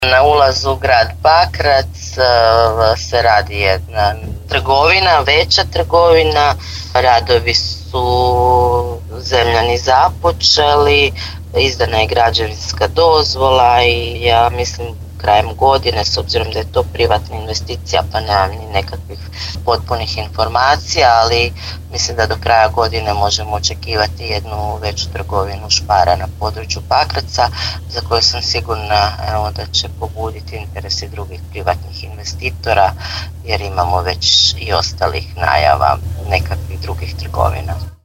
Na ulazu u grad Pakrac se radi jedna trgovina, veća trgovina, radovi su zemljani započeli, izdana je građevinska dozvola i ja mislim krajem godine, s obzirom da je to privatna investicija pa nemam ni nekakvih potpunih informacija, ali mislim da do kraja godine možemo očekivati jednu veću trgovinu Spara na području Pakraca, za koju sam sigurna da će pobuditi interes i drugih privatnih investitora, jer imamo već i ostalih najava nekakvih drugih trgovina.